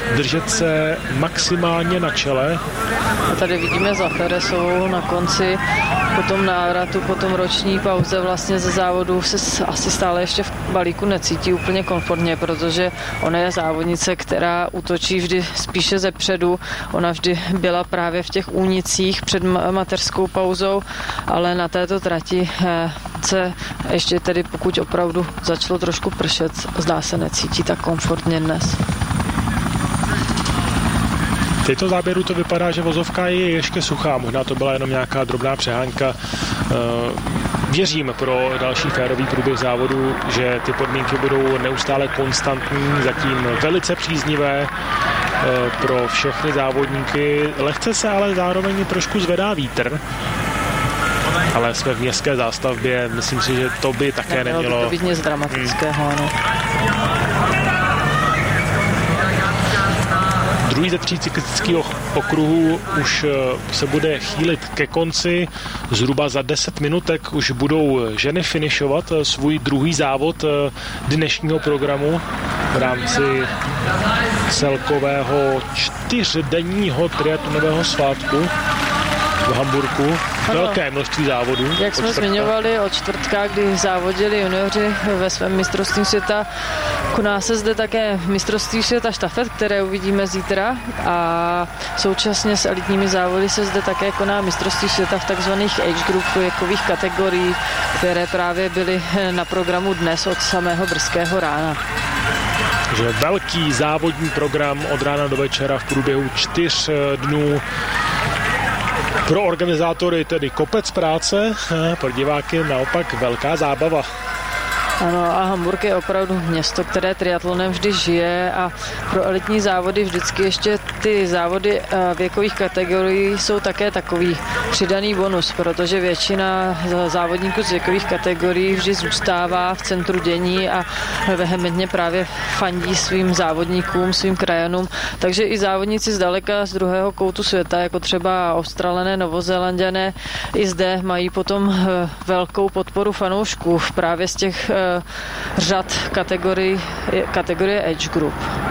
držet se maximálně na čele. A tady vidíme za Feresovou na konci po tom návratu, po tom roční pauze vlastně ze závodu se asi stále ještě v balíku necítí úplně komfortně, protože ona je závodnice, která útočí vždy spíše zepředu. Ona vždy byla právě v těch únicích před mateřskou pauzou, ale na této trati se ještě tedy, pokud opravdu začalo trošku pršet, zdá se necítí tak komfortně dnes. V této záběru to vypadá, že vozovka je ještě suchá, možná to byla jenom nějaká drobná přehánka. Věřím pro další férový průběh závodu, že ty podmínky budou neustále konstantní, zatím velice příznivé pro všechny závodníky. Lehce se ale zároveň trošku zvedá vítr, ale jsme v městské zástavbě, myslím si, že to by také nemělo... to být nic dramatického, ano. Druhý ze 3 cyklistického okruhu už se bude chýlit ke konci. Zhruba za 10 minutek už budou ženy finišovat svůj druhý závod dnešního programu v rámci celkového 4denního triatlonového svátku v Hamburku. Velké množství závodů. Jak jsme zmiňovali od čtvrtka, kdy závodili junioři ve svém mistrovství světa, koná se zde také mistrovství světa štafet, které uvidíme zítra, a současně s elitními závody se zde také koná mistrovství světa v takzvaných age group věkových kategorií, které právě byly na programu dnes od samého brzkého rána. Že velký závodní program od rána do večera v průběhu 4 dnů. Pro organizátory tedy kopec práce, pro diváky naopak velká zábava. Ano, a Hamburg je opravdu město, které triatlonem vždy žije, a pro elitní závody vždycky ještě ty závody věkových kategorií jsou také takový přidaný bonus, protože většina závodníků z věkových kategorií vždy zůstává v centru dění a vehementně právě fandí svým závodníkům, svým krajanům. Takže i závodníci zdaleka z druhého koutu světa, jako třeba Australané, Novozélanďané, i zde mají potom velkou podporu fanoušků právě z těch řad kategorie Age Group.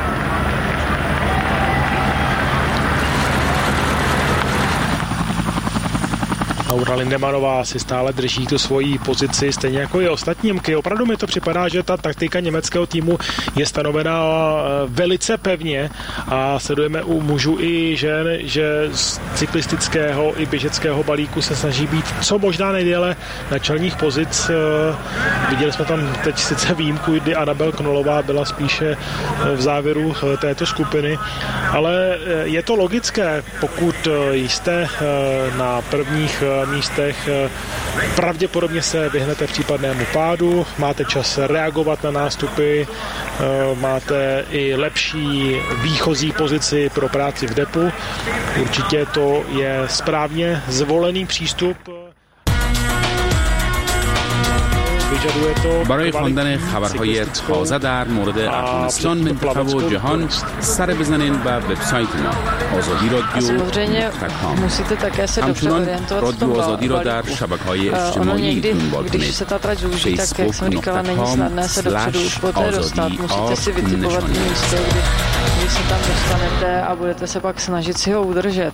Laura Lindemanová si stále drží tu svoji pozici, stejně jako i ostatní Němky. Opravdu mi to připadá, že ta taktika německého týmu je stanovená velice pevně a sledujeme u mužů i žen, že z cyklistického i běžeckého balíku se snaží být co možná nejdéle na čelních pozic. Viděli jsme tam teď sice výjimku, kdy Anabel Knolová byla spíše v závěru této skupiny, ale je to logické, pokud jste na prvních místech, pravděpodobně se vyhnete případnému pádu, máte čas reagovat na nástupy, máte i lepší výchozí pozici pro práci v depu. Určitě to je správně zvolený přístup. برای خواندن خبرهای تازه در مورد افغانستان، منطقه و جهان سر بزنین به وبسایت ما آزادی رادیو.com. Musíte také se dobře orientovat v tom آزادی را در شبکه‌های اجتماعی دنبال کنید. Když se ta trať zúží, tak jak jsem říkala, není snadné se dopředu už poté dostat. Musíte si vytipovat místo, kdy se tam dostanete a budete se pak snažit si ho udržet.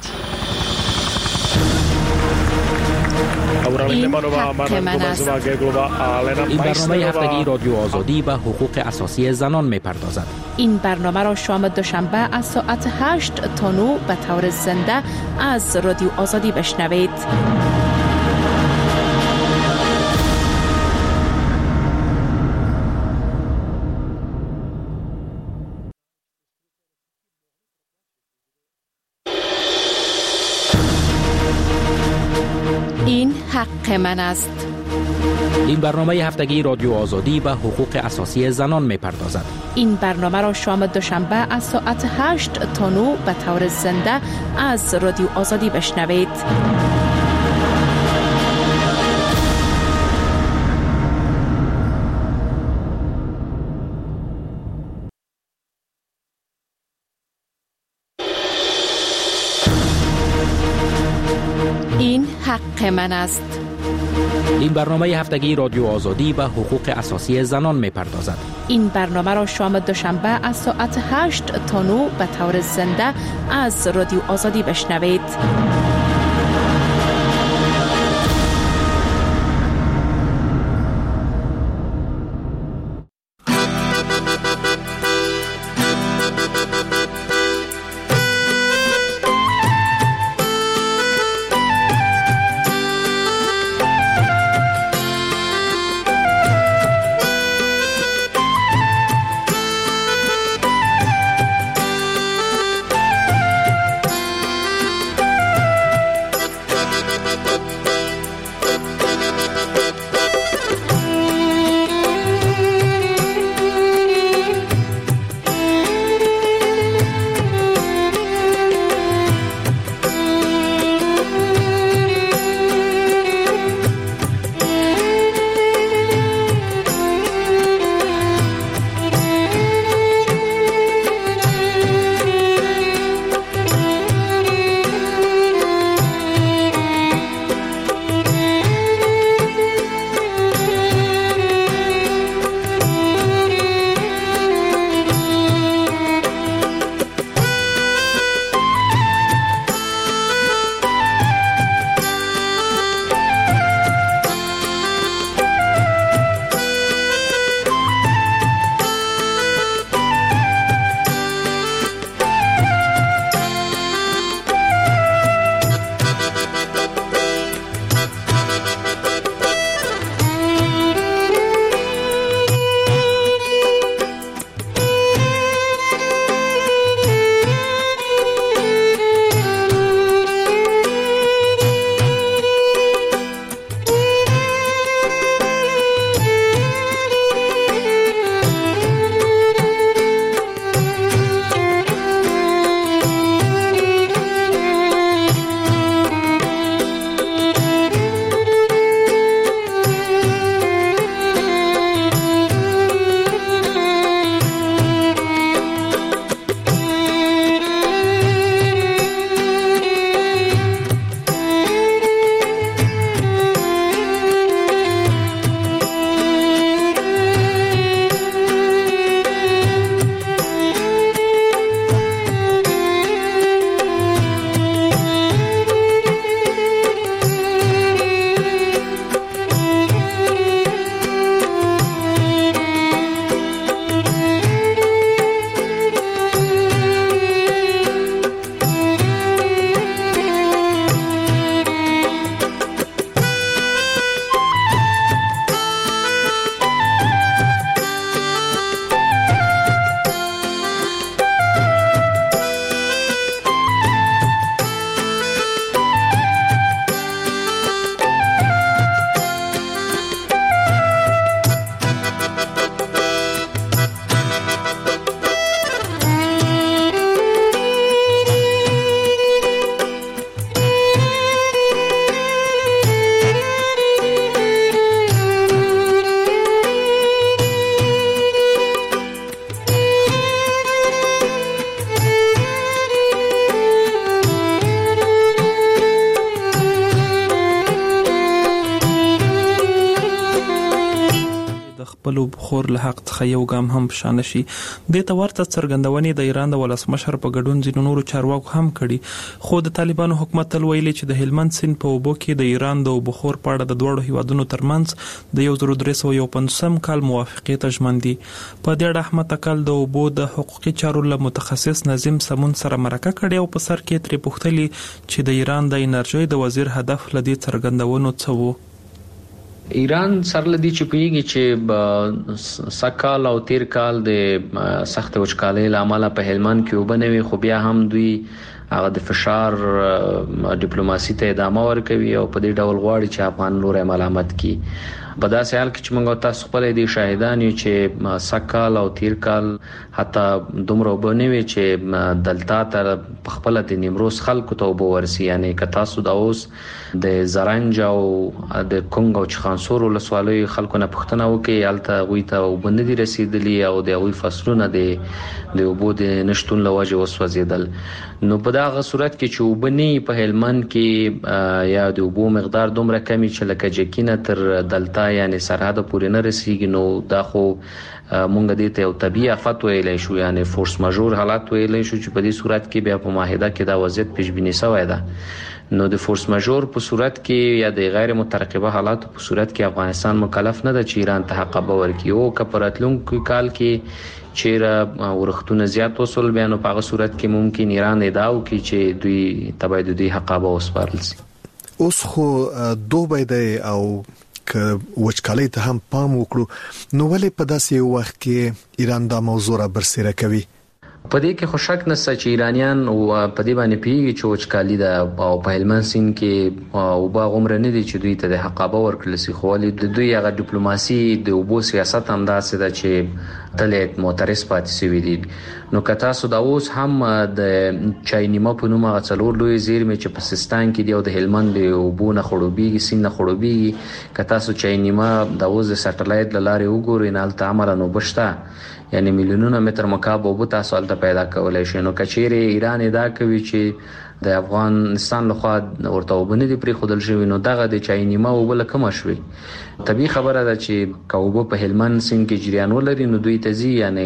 Laura Lindemanová, Marlena Gomezová-Geglová a Lena این برنامه هفتگی Meissnerová. رادیو آزادی و حقوق اساسی زنان می‌پردازد. این برنامه را شام دوشنبه از ساعت 8 تا 9 به طور زنده از رادیو آزادی بشنوید. این حق من است. این برنامه هفتگی رادیو آزادی و حقوق اساسی زنان می‌پردازد. این برنامه را شام دوشنبه از ساعت 8 تا 9 به طور زنده از رادیو آزادی بشنوید. این حق من است. این برنامه هفتگی رادیو آزادی و حقوق اساسی زنان می‌پردازد. این برنامه را شام دوشنبه از ساعت 8 تا 9 به طور زنده از رادیو آزادی بشنوید. خپل بخور له حق څخه یو ګام هم شان شي. د تورته څرګندونې د ایران د ولسمشر په ګډون ځینو نورو چارواکو هم کړي، خو د طالبانو حکومت تل ویلي چې د هلمند سیند په اوبو کې د ایران د بخور په اړه د دوړو هیوادونو ترمنځ د 1350 کال موافقې ته ژمن دي. په دې اړه احمد تکل د اوبو د حقوقي چارو له متخصص نظیم سمون سره مرکه کړې او په سر کې ترې پوښتلي چې د ایران د انرژي د وزیر هدف لدی څرګندونو څه وو. ایران سره لدی چې پیږي چې سکال او تیر کال د سخت وچکالۍ لامل په هلمند کې وبنوي، خو بیا هم دوی هغه د فشار ډیپلوماسي ته ادامه ورکوي او په دې ډول غواړي چې افغان نور ملامت کی. په داسې حال کې چې موږ تاسو خپل دي شاهدان یو چې سکال او تیر کال حتی دومره وبنوي چې دلتا تر خپل د نیمروز خلکو ته وبورسي، یعنی که تاسو د اوس د زرنج او د کنګ او چخانسور ولسوالۍ خلکو نه پوښتنه وکړي، الته وي ته وبندي رسیدلی او د وی فصلونه د وبو د نشټون لوجه وسوځیدل. نو په دغه صورت کې چې وبني په هلمند کې یا د اوبو مقدار دومره کمی چې لکه جکینه تر دلتا یعنی سرحد پورې نه رسیږي، نو دا خو مونږ دې ته یو طبيعي آفت ویلای شو، یعنی فورس ماژور حالات ویلای شو چې په دې صورت کې بیا په معاهده کې دا وضعیت پیشبینی شوی ده. نو د فورس ماژور په صورت کې یا د غیر مترقبه حالات په صورت کې افغانستان مکلف نه ده چې ایران ته حقابه ورکړي، او کپراتلونکو کال کې چیرې ورختونه زیات وصول بیا نو په هغه صورت کې ممکن ایران ادعا وکړي چې دوی تبعید دوی حقابه وسپارل شي. اوس خو دوبه دی او که وچکالۍ ته هم پام وکړو، نو ولې په داسې وخت کې ایران دا موضوع را برسېره کوي؟ په دې کې خو شک نشته چې ایرانیان او په دې باندې پیږي چې وچکالي ده او په هلمند سیند کې او باغ عمر نه دي چې دوی ته د حقابه ورکړل شي، خو ولې د دوی هغه ډیپلوماسي د اوبو سیاست هم داسې ده چې تل معترض پاتې شوی دي. نو که تاسو دا اوس هم د چاینیما په نوم هغه څلور لوی زیرمې چې په سیستان کې دی او د هلمند د اوبو نه خړوبېږي سیند نه خړوبېږي، که تاسو چاینیما د اوس د سټلایټ لارې وګورئ نه هلته عملاً اوبه شته، یعنی میلیونونه متر مکعب اوبه تاسو هلته پیدا کولای شئ. نو کچېرې ایران ادعا کوي چې د افغانستان لخوا ورته اوبه نه دي پرېښودل شوي، نو دغه د چاینیما اوبه له کومه شوي؟ طبیعي خبره ده چې که اوبه په هلمند سیند کې جریان ولري نو دوی ته ځي، یعنی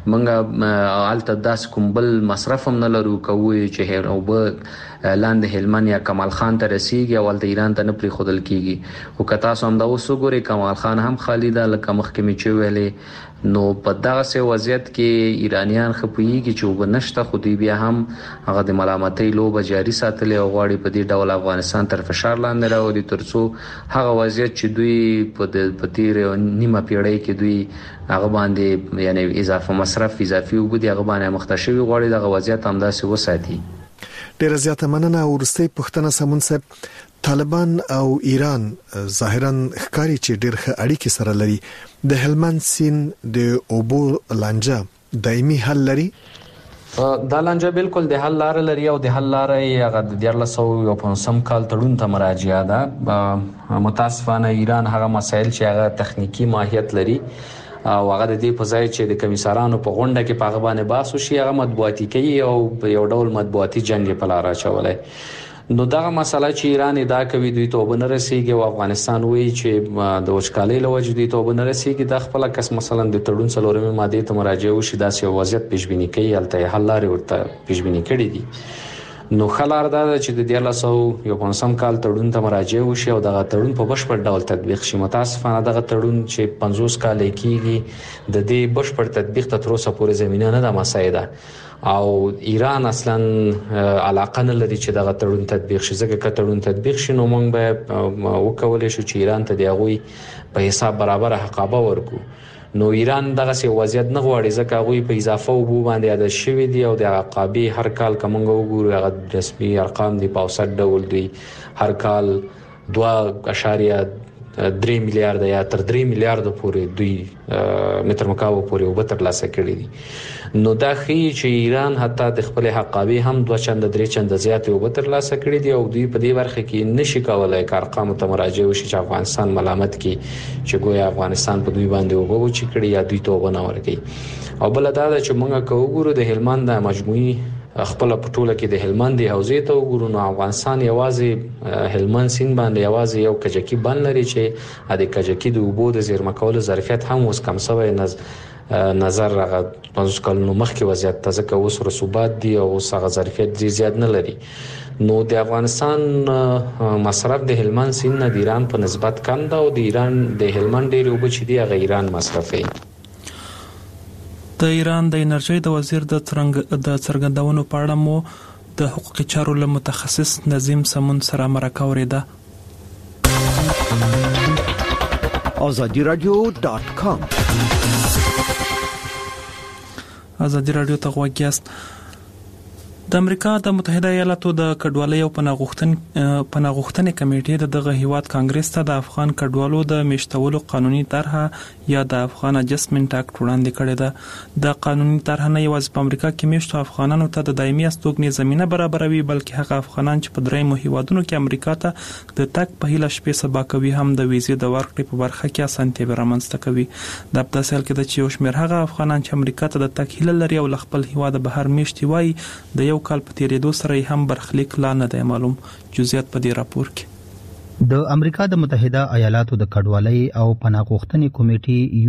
موږ هلته داسې کوم بل مصرف هم نه لرو که ووایو چې اوبه لاندې هلمند یا کمال خان ته رسیږي او هلته ایران ته نه پرېښودل کېږي. خو که تاسو همدا اوس وګورئ کمال خان هم خالي ده، لکه مخکې مې چې ویلې. نو په دغسې وضعیت کې ایرانیان ښه پوهېږي چې اوبه نشته، خو دوی بیا هم هغه د ملامتۍ لوبه جاري ساتلې او غواړي په دې ډول افغانستان تر فشار لاندې راولي تر څو هغه وضعیت چې دوی په تیر نیمه پیړۍ کې دوی هغه باندې یعنی اضافه مصرف اضافي اوبه دي هغه باندې مخته شوي، غواړي دغه وضعیت همداسې وساتي. ډېره زیاته مننه. وروستۍ پوښتنه سمون صاحب، طالبان او ایران ظاهرا ښکاري چې ډېر ښه اړیکې سره لري، د هلمند سیند د اوبو لانجه دایمي حل لري؟ دا لانجه بالکل د حل لار لري او د حل لار یې هغه د 1950 کال تړون ته مراجعه ده. متاسفانه ایران هغه مسایل چې هغه تخنیکی ماهیت لري او هغه د دې په ځای چې د کمیسارانو په غونډه کې په هغه باندې بحث وشي هغه مطبوعاتي کوي او یو ډول مطبوعاتي جنگ په لار اچولای. نو دغه مسله چې ایران ادعا کوي دوی ته وبنه رسیږي او افغانستان وایي چې د وچکالۍ له وجې دوی ته وبنه رسیږي، د خپل کس مثلا د تړون څلورمې ماده ته مراجعه وشي داسې یو وضعیت پیشبینی کوي، هلته حل لارې ورته پیشبینی کړي دي. نو خلار دا چې د 1950 کال تړون ته مراجعه وشي او دغه تړون په بشپړ ډول تطبیق شي. متاسفانه دغه تړون چې 50 کال کېږي د دې بشپړ تطبیق ته تر اوسه پورې زمينه نه ده مساعده او ایران اصلا علاقه نه لري چې دغه تړون تطبیق شي. ځکه که تړون تطبیق شي نو موږ به وکولای شو چې ایران ته د هغوی په حساب برابر حقابه ورکو. نو ایران دغه سی وضعیت نه غواړي ځکه هغوی په اضافه اوبو باندې عادت شوي دي او د عقابې هر کال که موږ وګورو هغه رسمي ارقام دي په اوسط ډول دوی هر کال 2.3 میلیارډ یا تر 3 میلیارډ پورې دوی متر مکعب پورې اوبه ترلاسه کړي دي. نو دا ښیي چې ایران حتی د خپل حقابې هم 2 چنده 3 چنده زیاتې اوبه ترلاسه کړي دي او دوی په دې برخه کې نشي کولای که ارقامو ته مراجعه وشي چې افغانستان ملامت کړي چې ګویا افغانستان په دوی باندې اوبه وچې کړي یا دوی ته اوبه نه ورکوي. او بله دا ده چې موږ که وګورو د هلمند د مجموعي خپل په ټوله کې د هلمند حوزې ته وګورو نو افغانستان یوازې هلمند سیند باندې یوازې یو کجکي بند لري چې د کجکي د اوبو د زیرمه کولو ظرفیت هم اوس کم شوی نظر هغه 50 کلونو مخکې وضعیت ته ځکه اوس رسوبات دي او اوس هغه ظرفیت ډېر زیات نه لري. نو د افغانستان مصرف د هلمند سیند نه د ایران په نسبت کم ده او د ایران د هلمند ډېرې اوبه چې دي هغه ایران مصرفوي. د ایران د انرژۍ د وزیر د څرګندونو په اړه مو د حقوقي چارو له متخصص نظیم سمون سره مرکه اوریده. azadiradio.com ازادي رادیو ته غوږ یاست. د امریکا د متحده ایالاتو د کډوالۍ او پناهغوښتنې کمیټې دغه هیواد کانګرس ته د افغان کډوالو د میشتولو قانوني طرحه یا د افغان اډجسټمنټ اکټ وړاندې کړې ده. د قانوني طرحه نه یوازې په امریکا کې میشتو افغانانو ته د دایمي استوګنې زمینه برابروي بلکې هغه افغانان چې په درېیمو هیوادونو کې امریکا ته د تګ په هیله شپې سبا کوي هم د ویزې د ورکړې په برخه کې اسانتیاوې رامنځته کوي. دا په داسې حال کې ده چې یو شمېر هغه افغانان چې امریکا ته د تګ هیله لري او له خپل هیواده بهر میشتي وایي د یو یو کال په تیریدو سره هم برخلیک لا نه دی معلوم. جزئیات په دې راپور کې. د امریکا د متحده ایالاتو د کډوالۍ او پناه غوښتنې کمیټې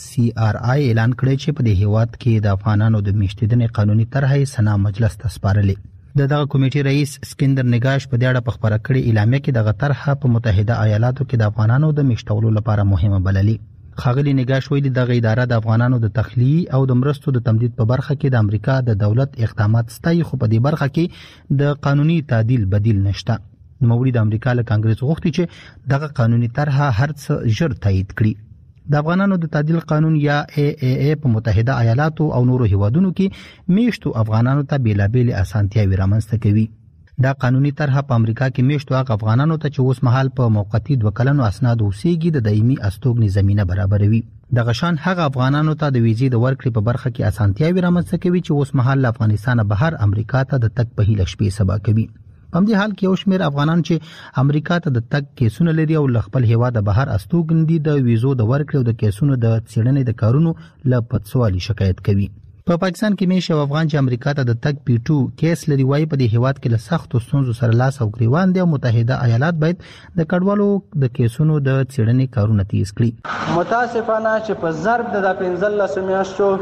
USCRI اعلان کړی چې په دې هیواد کې د افغانانو د میشتېدنې قانوني طرحه سنا مجلس ته سپارلې. دغه کمیټې رئیس اسکندر نگاش په دې اړه په خبره کړې اعلامیه کې دغه طرحه په متحده ایالاتو کې د افغانانو د میشتولو لپاره مهمه بللې. ښاغلي نگاش ویلي دغه اداره د افغانانو د تخلیه او د مرستو د تمدید په برخه کې د امریکا د دولت اقدامات ستایي، خو په دې برخه کې د قانوني تعدیل بدیل نشته. نوموړي د امریکا له کانګرس غوښتي چې دغه قانوني طرحه هر څه ژر تایید کړي. د افغانانو د تعدیل قانون یا AAA په متحده ایالاتو او نورو هیوادونو کې میشتو افغانانو ته بیلابېل اسانتیاوي رامنځته کوي. دا قانوني طرحه په امریکا کې میشتو هغه افغانانو ته چې اوس مهال په موقتی 2 کلنو اسناد اوسېږي د دایمي استوګنې زمينه برابروي. دغه شان هغه افغانانو ته د ویزې د ورکړې په برخه کې اسانتیاوي رامنځته کوي چې اوس مهال له افغانستان بهر امریکا ته د تګ په هیله شپې سبا کوي. په دې حال کې یو شمېر افغانان چې امریکا ته د تګ کیسونه لري او خپل هیواد بهر استوګن دي د ویزو د ورکړې او د کیسونو د څېړنې د کارونو له پټسوالي شکایت کوي. په پاکستان کې میشه افغان چې امریکا ته د تګ P2 کیس لري وایي په دې هیواد کې له سختو ستونزو سره لاس او ګریوان دي او متحده ایالات باید د کډوالو د کیسونو د څېړنې کارونه تیز کړي. متاسفانه چې په ضرب د 15 میاشتو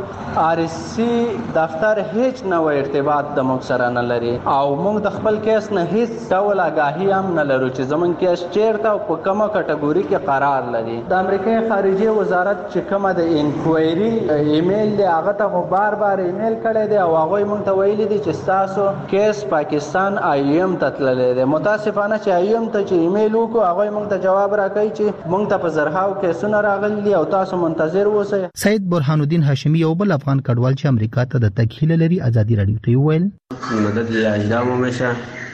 RSC دفتر هیڅ نوې ارتباط د موږ سره نه لري او موږ د خپل کیس نه هیڅ ډول آگاهی هم نه لرو چې زمونږ کیس چیرته او په کومه کټګوري کې قرار لري. د امریکای خارجه وزارت چې کومه د انکوایري ایمیل دی هغه ته بار ایمیل کړی دی او هغه مونږ ته ویلي دي چې تاسو کیس پاکستان IOM ته تللی دی. متاسفانه چې IOM ته چې ایمیل وکړو هغه مونږ ته جواب راکړي چې مونږ ته په زرهاو کیسونه راغلي دي او تاسو منتظر اوسئ. سید برهان الدین هاشمی یو بل افغان کډوال چې امریکا ته د تګ هیله لري ازادي رادیو ته ویل مدد اعدام ومشه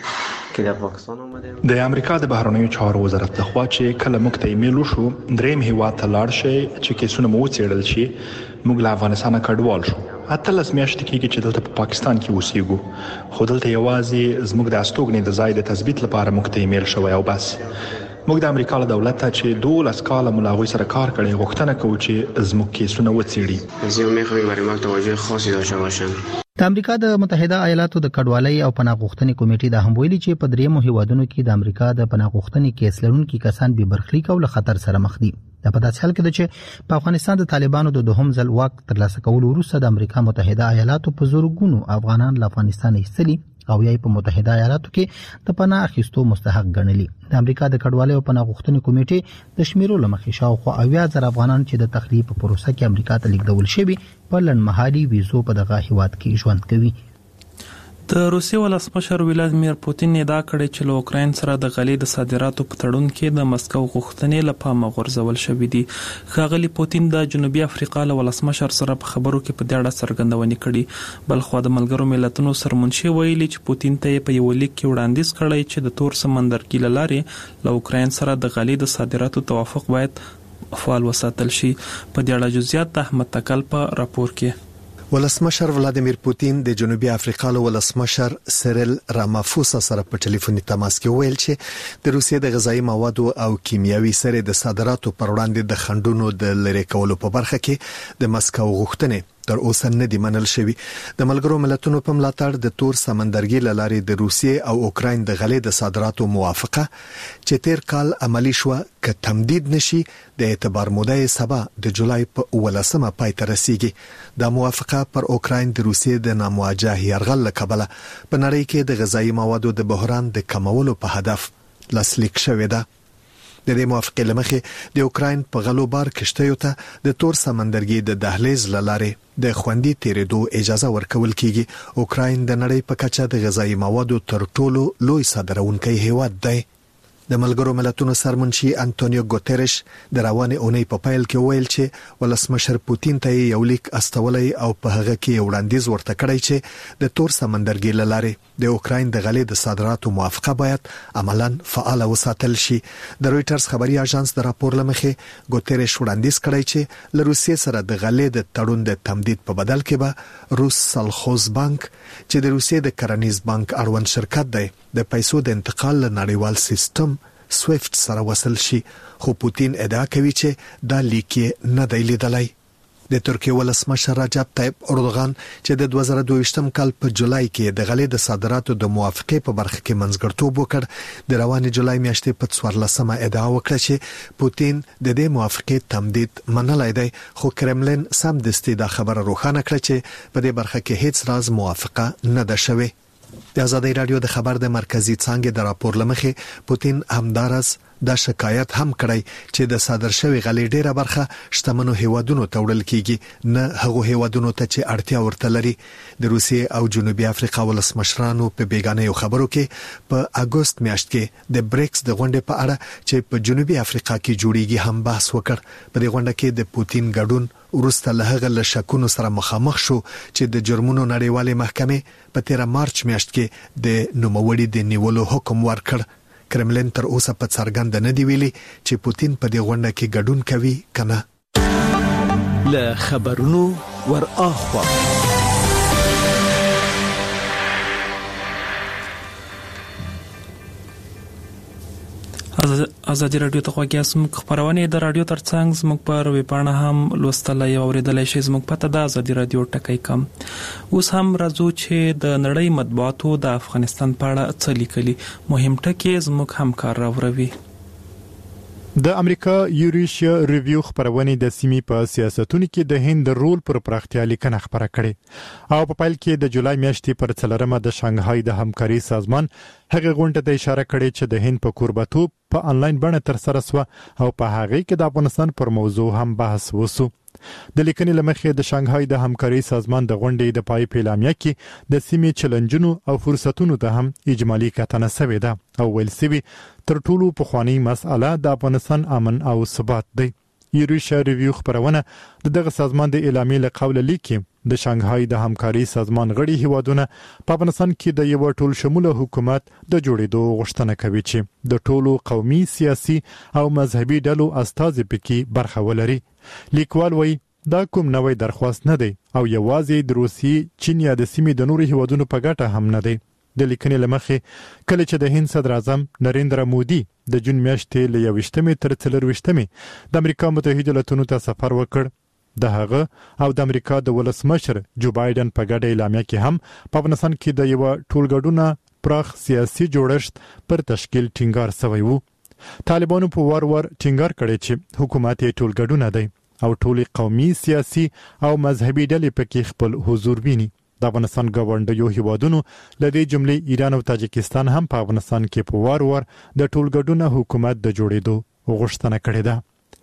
د امریکا د بهرنیو چارو وزارت لخوا چې کله موږ ته ایمیل وشو دریم هیواد ته لاړ شي چې کیسونه مو وڅېړل شي موږ له افغانستان کډوال شو. 18 میاشتې کېږي چې دلته په پاکستان کې اوسېږو خو دلته یوازې زموږ د استوګنې د ځای د تثبیت لپاره موږ ته ایمیل شوی او بس. موږ د امریکا له دولت ته چې 12 کاله ملاغوي سره کار کړی غوښتنه کوو چې زموږ کیسونه وڅېړي. زه میخوام برای ما توجه خاصی داشته باشم. د امریکا د متحده ایالاتو د کډوالۍ او پناه غوښتنې کمیټې د هم ویلي چې په دریمو هیوادونو کې د امریکا د پناه غوښتنې کیس لرونکي کسان به برخلیک او له خطر سره مخ دي. دا په داسې حال کې ده چې په افغانستان د طالبانو د دوهم ځل واک ترلاسه کولو وروسته د امریکا متحده ایالاتو په زورګونو افغانان له افغانستان ایستلي او یې په متحده ایالاتو کې د پناه اخیستو مستحق ګڼلي. د امریکا د کډوالۍ او پناه غوښتنې کمیټې د شمیرو لمخې شاوخوا 80,000 افغانان چې د تخلیه په پروسه کې امریکا ته لیږدول شوي په لنډمهالي ویزو په دغه هیواد کې ژوند کوي. د روسیې ولسمشر ولادیمیر پوتین ادعا کړې چې له اوکراین سره د غلې د صادراتو په تړون کې د مسکو غوښتنې له پامه غورځول شوې دي. ښاغلي پوتین د جنوبي افریقا له ولسمشر سره په خبرو کې په دې اړه څرګندونې کړې. بلخوا د ملګرو ملتونو سرمنشي ویلي چې پوتین ته په یو لیک کې وړاندیز کړی چې د تور سمندر کې لارې له اوکراین سره د غلې د صادراتو توافق باید فعال وساتل شي. په دې اړه جزئیات احمد تکل په راپور کې. ولسمشر ولادیمیر پوتین د جنوبي افریقا له ولسمشر سیریل رامافوسا سره په ټلیفوني تماس کې ویل چې د روسیې د غذایی موادو او کیمیاوي سرې د صادراتو پر وړاندې د خنډونو د لری کولو په برخه کې د مسکو غوښتنې تر اوسه نه دی منل شوی. د ملګرو ملتونو په ملاتړ د تور سمندرګي لارې د روسیې او اوکراین د غلې د صادراتو موافقه چې تیر کال عملی شو ک تمدید نشي د اعتبار موده سبا د جولای په 18مه پای ته رسیدي. د موافقه پر اوکراین د روسیې د نامواجه يرغل لکبله په نړۍ کې د غذایی موادو د بحران د کمولو په هدف لاسلیک شوې ده. د دې موافقه لمخې د اوکراین په غلو بار کشتیو ته د تور سمندرګي د دهلیز لارې د خوندي تیرېدو اجازه ورکول کیږي. اوکراین د نړۍ په کچه د غذایی موادو تر ټولو لوی صادرونکی هیواد دی. د ملګرو ملتونو سرمنشي انټونیو ګوتریش د روانې اونۍ په پیل کې ویل چې ولسمشر پوتین ته یو لیک استولای او په هغه کې وړاندیز ورته کړی چې د تور سمندرګي لارې د اوکراین د غلې د صادراتو موافقه باید عملاً فعال وساتل شي. د رويټرز خبري اژانس د راپور لمخې ګوتریش وړاندیز کړی چې له روسیې سره د غلې د تړون د تمدید په بدل کې به روس سلخوز بانک چې د روسیې د کرنیز بانک اړوند شرکت دی د پیسو د انتقال نړیوال سیستم سویفت سره وصل شي. خو پوتین ادعا کوي چې دا لیک نه دی لیدلای. د ترکیه ولسمشر رجب طیب اردوغان چې د 2022م کال په جولای کې د غلې د صادراتو د موافقه په برخه کې منځګړتوب وکړ د رواني جولای میاشتې په 14مه ادعا وکړه چې پوتین د دې موافقه تمدید منلای دی خو کرملین سمدستي دا خبره روښانه کړه چې په دې برخه کې هیڅ راز موافقه نه ده شوې. د آزادۍ رادیو د خبر د مرکزی څانګې د راپور لمخې پوتین همدارس دا شکایت هم کړی چې د صادر شوی غلې ډیره برخه شتمنو هیوادونو ته وړل کیږي نه هغو هیوادونو ته چې اړتیا ورته لري. د روسیې او جنوبي افریقا ولسمشرانو په بیگانه خبرو کې په اگست میاشت کې د بریکس د غونډې په اړه چې په جنوبي افریقا کې جوړیږي هم بحث وکړ. په دې غونډه کې د پوتین ګډون ورسته له هغه لشکونو سره مخامخ شو چې د جرمونو نړیوالې محکمې په 13 مارچ میاشت کې د نوموړي د نیولو حکم ورکړ. کرملین تر اوسه په څرګند نه دی ویلي چې پوتین په دې غونډه کې ګډون کوي کنه. له خبرونو ور اخوا ازادي رادیو ته خوږی اسمک خبرونه د رادیو ترڅنګ زموږ پر ویبپاڼه هم لوستلای او اوریدلای شئ. زموږ پته د ازادي رادیو ټکی کم اوس هم راځو چې د نړۍ مطبوعاتو د افغانستان په اړه څه لیکلي مهم ټکی زموږ همکار راوړي. د امریکا یوریشیا ریویو خبرونه د سیمې په سیاستونو کې د هند رول پر پراختیا لیکنه خبره کړې او په پیل کې د جولای میاشتې پر 4مه د شانګهای د همکاري سازمان هغه غونډه ته اشاره کړې چې د هند په کوربتوب په انلاین بڼه تر سره شو او په هغه کې د افغانستان پر موضوع هم بحث وشو. د لیکنې لمخې د شانګهای د همکاري سازمان د غونډې د پای پیلامیه کې د سیمې چیلنجونو او فرصتونو ته هم اجمالی کتنه شوې ده او ویل شوی تر ټولو پخوانی مسأله د افغانستان امن او ثبات دی. یوریشیا ریویو خبرونه دغه سازمان د اعلامیې له قوله لیکي د شانګهای د همکاري سازمان غړي هیوادونه په افغانستان کې د یو ټول شموله حکومت د جوړېدو غوښتنه کوي چې د ټولو قومي سیاسي او مذهبي ډلو استازي پکې برخه ولري. لیکوال وایي دا کوم نوې درخواست نه دی او یوازې د روسیې، چین یا د سیمې د نورو هیوادونو په ګټه هم نه دی. د لیکنې لمخې کله چې د هند صدر اعظم نریندرا مودي د جون میاشتې له 21 تر 24 د امریکا متحده ایالاتونو ته سفر وکړ، د هغه او د امریکا د ولسمشر جو بایدن په ګډه اعلامیه کې هم په افغانستان کې د یو ټولګډونه پراخ سیاسي جوړښت پر تشکیل ټینګار شوی وو. طالبانو په ور ټینګار کړی چې حکومت یې ټولګډونه دی او ټولي قومي سیاسي او مذهبي ډلې پکې خپل حضور ویني. د افغانستان ګاونډیو هیوادونو لدې جملې ایران او تاجکستان هم په افغانستان کې په ور د ټولګډونه حکومت د جوړېدو غوښتنه کړې ده.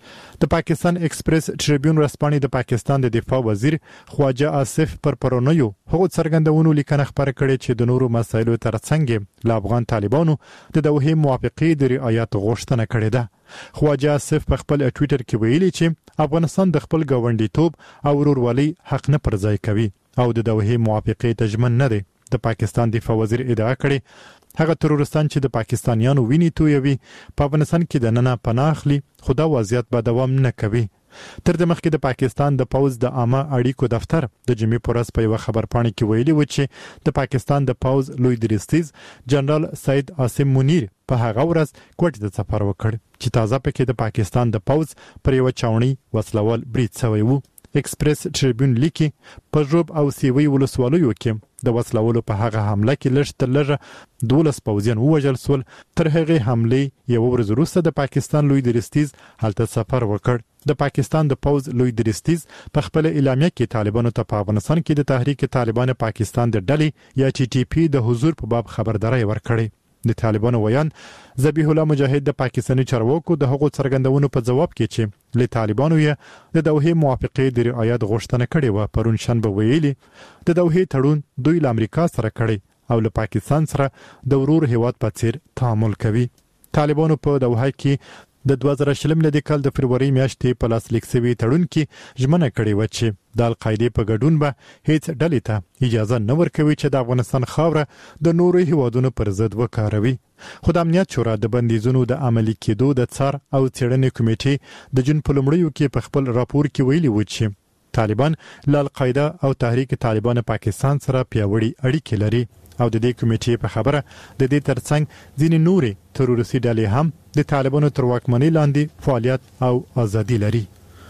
د پاکستان ایکسپریس ټریبیون ورځپاڼې د پاکستان د دفاع وزیر خواجه آصف پر پرونیو هغه څرګندونو لیکنه خبره کړې چې د نورو مسایلو ترڅنګ له افغان طالبانو د دوحې موافقې د رعایت غوښتنه کړې ده. خواجه آصف په خپل ټوئیټر کې ویلي چې افغانستان د خپل ګاونډیتوب او ورورولۍ حق نه پرځای کوي او د دوحې موافقې ته ژمن نه دی. د پاکستان دفاع وزیر ادعا کړې هغه ترورستان چې د پاکستانیانو ویني تویوي په افغانستان کې د ننه پناه اخلي خو دا وضعیت به دوام نه کوي. تر دې مخکې د پاکستان د پوز د عامه اړیکو دفتر د جمعې په ورځ په یو خبرپاڼه کې ویلي و چې د پاکستان د پوز لوی درستیز جنرال سید عاصم منیر په هغه ورځ کوټې ته سفر وکړ چې تازه پکې د پاکستان د پوز پر یو چاونی وسلوال برید شوی وو. ایکسپریس ټریبیون لیکي په ژوب او سیوی ولسوالیو کې د وسلوالو په هغه حمله کې لږ تر لږه 12 پوځیان ووژل شول. تر هغې حملې یو ورځ وروسته د پاکستان لوی درستیز هلته سفر وکړ. د پاکستان د پوز لوی درستیز په خپل اعلامیه کې طالبانو ته په افغانستان کې د تحریک طالبان پاکستان د ډلې یا ټي ټي پی د حضور په باب خبرداري ورکړي. د طالبانو ویان ذبیح الله مجاهد د پاکستاني چارواکو د هغو څرګندونو په جواب کې چې له طالبانو یې د دوحې موافقې د رعایت غوښتنه کړې و. پرون شنبه ویلي د دوحې تړون دوی له امریکا سره کړی او له پاکستان سره د ورور هیواد په څیر تعامل کوي. طالبانو په دوحه کې د 2020 کال د فروری میاشتې په لاسلیک شوي تړون کې ژمنه کړې و چې د القاعده په ګډون به هیڅ ډلې ته اجازه نه ورکوي چې د افغانستان خاوره د نورو هیوادونو پر ضد وکاروي. خو د امنیت شورا د بندیزونو د عملي کېدو د څار او څېړنې کمیټې د جون په لومړیو کې په خپل راپور کې ویلي و چې طالبان له القاعده او تحریک طالبان پاکستان سره پیاوړي اړیکې لري او د دې کمیټې په خبره د دې ترڅنګ ځینې نورې تروریستي ډلې هم د طالبانو تر واکمنۍ لاندې فعالیت او ازادي لري.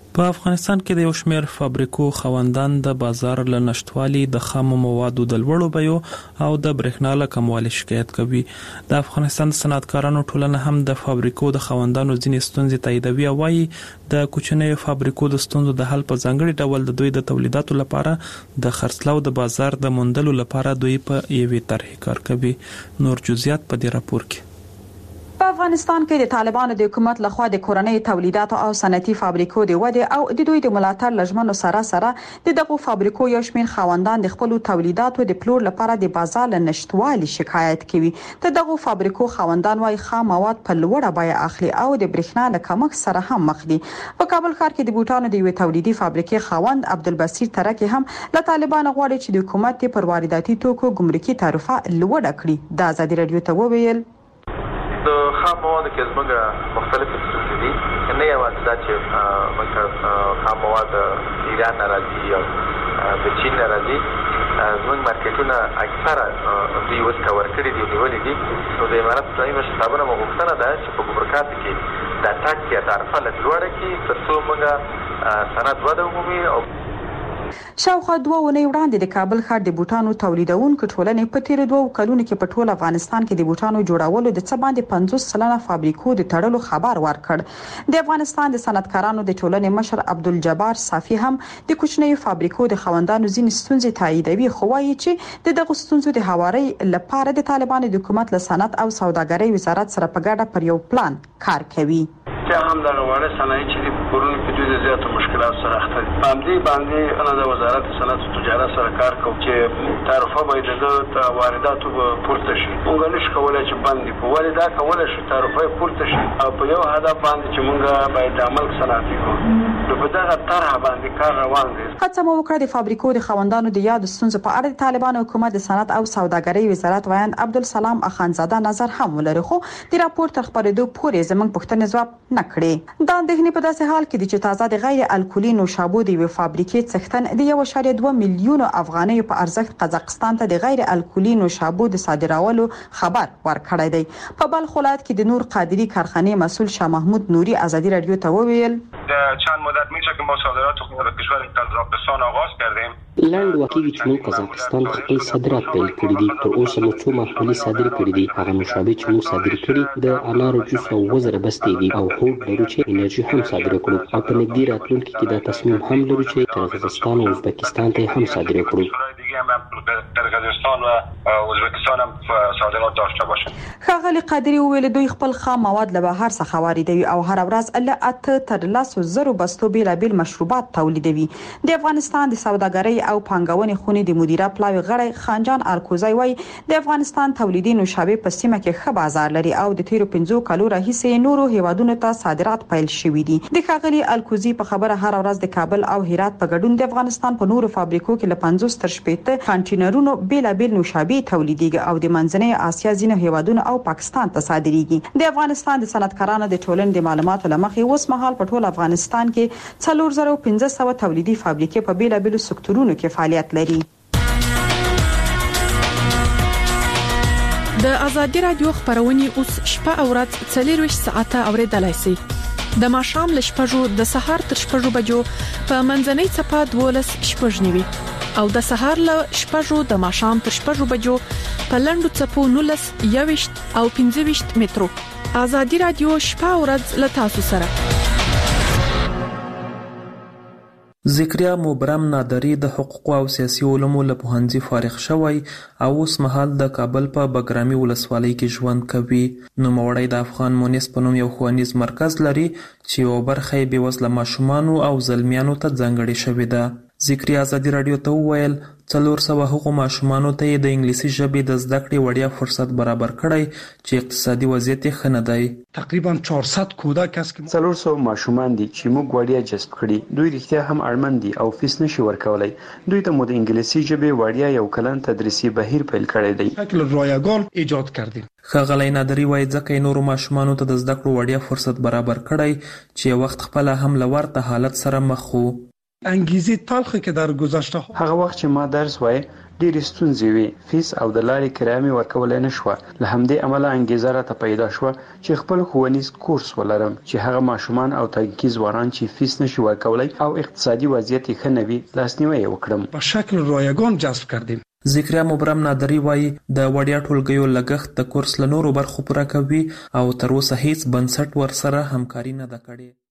په افغانستان کې د یو شمېر فابریکو خوندان د بازار له نشټوالي د خامو موادو د لوړو بیو او د برېښنا له کموالي شکایت کوي. د افغانستان د صنعتکارانو ټولنه هم د فابریکو د خوندانو ځینې ستونزې تاییدوي او وايي د کوچنیو فابریکو د ستونزو د حل په ځانګړي ډول د دوی د تولیداتو لپاره د خرڅلاو د بازار د موندلو لپاره دوی په یوې طرحې کار کوي. نور جزئیات په دې راپور کې. په افغانستان کې د طالبانو د حکومت لخوا د کورنۍ تولیداتو او صنعتي فابریکو د ودې او د دوی د ملاتړ لژمنو سره د دغو فابریکو یو شمېر خاوندان د خپل تولیداتو د پلور لپاره د بازار له نشټوالي شکایت کوي. دغو فابریکو خاوندان وايي خام مواد په لوړه بیه اخلي او د برېښنا له کمښت سره هم مخ دي. په کابل ښار کې د بوټانو د یو تولیدي فابریکې خاوند عبدالبصیر ترکی هم له طالبانو غواړي چې د حکومت پر وارداتي توکو ګمرکي تعرفه لوړه کړي. د آزادي رادیو ته وویل د خام موادو کې زموږ مختلفې ستونزې دي، نه یوازې دا چې موږ خام مواد ایران نه راځي او د چین نه راځي، زموږ مارکیټونه اکثره دوی اوس کور کړي دي، نیولي دي. نو د امارت اسلامي مشرتابه مو غوښتنه ده چې په ګمرکاتو کې د ټاکس یا تعرفه لږ لوړه کړي تر څو موږ صنعت وده ومومي. او شاوخوا 2 اونۍ وړاندې د کابل ښار د بوټانو تولیدونکو ټولنې په تیر 2 کلونو کې په ټول افغانستان کې د بوټانو جوړولو د څه باندې 50 فابریکو د تړلو خبر ورکړ. د افغانستان د صنعتکارانو د ټولنې مشر عبدالجبار صافي هم د کوچنیو فابریکو د خوندانو ځینې ستونزې تاییدوي، خو وايي چې دغه ستونزو د هواري لپاره د طالبانو د حکومت له صنعت او سوداګرۍ وزارت سره په ګډه پر یو پلان کار کوي. هم د غواړي صنایع چې د پرونو کې دوی د زیاتو مشکلات سره اخته دي. باندې انا د وزارت صنعت او تجارت سره کار کوي چې تعرفه باید د وارداتو پورته شي. موږ نشو کولای چې باندې په والدا کولای شي تعرفه پورته شي او په یو هدف باندې چې موږ باید عمل صنعتي کوو. نو په دغه طرح باندې کار روان دی. هڅه مو وکړه د فابریکو د خوندانو د یاد ستونزو په اړه د طالبانو حکومت د صنعت او سوداګرۍ وزارت وایند عبدالسلام اخانزاده نظر هم ولري، خو د راپور تر خبرېدو پورې زموږ پوښتنې ځواب نه کړې. دا اندېښنې په داسې حال کې دي چې تازه د غیر الکولي نوشابو د یوې فابریکې څښتن د 1.2 میلیون افغانیو په ارزښت قزاقستان ته د غیر الکولي نوشابو د صادرولو خبر ورکړی دی. په بلخ ولایت کې د نور قادری کارخانه مسئول شاه محمود نوری آزادی رادیو ته وویل چند مدت میشه که ما صادرات خود را کشور قزاقستان آغاز کردیم. لاند واقعي چې موږ قزاقستان خپل صادرات پیل کړی دي. تر اوسه مو څو محصولات صادر کړي دي. هغه نوشابې چې موږ صادر کړي د انارو جوس او وزره بستې دي او هوډ لرو چې انرژي هم صادر کړو او په نږدې راتلونکي کې دا تصمیم هم لرو چې قزاقستان او ازبکستان ته هم صادر کړو. در قزاقستان و ازبکستان هم صادرات داشته باشند. ښاغلي قادری وویل دوی خپل خام مواد له بهر څخه واردوي او هر ورځ له 8 تر 10,000 بستو بیلابیل مشروبات تولیدوي. د افغانستان د سوداګرۍ او پانګونې خونې د مدیره پلاوی غړی خانجان ارکوزی وایي د افغانستان تولیدي نوشابې په سیمه کې ښه بازار لري او د تیرو 5 کالو راهیسې نورو هیوادونو ته صادرات پیل شوي دي. د ښاغلي الکوزی په خبره هر ورځ د کابل او هرات په ګډون د افغانستان په نورو فابریکو کې له 50 تر 60 کانټینرونو بیلابیل نوشابې تولیديږي او د منځنۍ اسیا ځینو هیوادونو او پاکستان ته صادریږي. د افغانستان د صنعتکارانو د ټولنې د معلوماتو لمخې اوس مهال په ټول افغانستان کې 4500 تولیدي فابریکې په بیلابیلو سکتورونو کې فعالیت لري. د آزادي رادیو خبرونه اوس شپه او ورځ 24 ساعته اوریدلای شئ. د ماښام ل شپږو د سهار تر شپږو بجو په منځنۍ چپه 12 شپږنیوي او د سهار ل شپږو د ماښام تر شپږو بجو په لندو چپو 19 21 او 25 مترو. آزادي رادیو شپه او ورځ ل تاسو سره. ذکریا مبرم نادری د حقوق او سیاسي علومو له پوهنځي فارغ شوی او اوس مهال د کابل په بګرامي ولسوالۍ کې ژوند کوي. نوموړی د افغان مونیس په نوم یو ښوونیز مرکز لري چې یو برخه یې بېوزله ماشومانو او زلمیانو ته ځانګړې شوې ده. ذکریا آزادي رادیو ته وویل 400 هغو ماشومانو ته د انګلیسي ژبې د زده کړې وړیا فرصت برابر کړی چې اقتصادي وضعیت یې ښه نه دی. تقریبا 400 کودک است که 400 ماشومان دي چې موږ وړیا جذب کړي. دوی رښتیا هم اړمن دي او فیس نشي ورکولای. دوی ته مو د انګلیسي ژبې وړیا یو کلن تدریسي بهیر پیل کړی دی. شکل رایگان ایجاد کردیم. ښاغلی نادری وایي ځکه نورو ماشومانو ته د زده کړو وړیا فرصت برابر کړی چې وخت خپل هم له ورته حالت سره مخ وو. انگیزه تلخی که در گذشته هغه وخت چې ما درس وای ډېر ستونزې وي. فیس او د لارې کرایه مې ورکولای نه شوه. له همدې امله انګیزه راته پیدا شوه چې خپل ښوونیز کورس ولرم چې هغه ماشومان او تاریخي ځوانان چې فیس نشي ورکولای او اقتصادي وضعیت یې ښه نه وي لاسنیوی وکړم. به شکل رایگان جذب کردیم. ذکریا مبرم نادری وایي د وړیا ټولګیو لګښت د کورس له نورو برخو پوره کوي او تر اوسه هیڅ بنسټ ورسره همکاري نه ده کړې.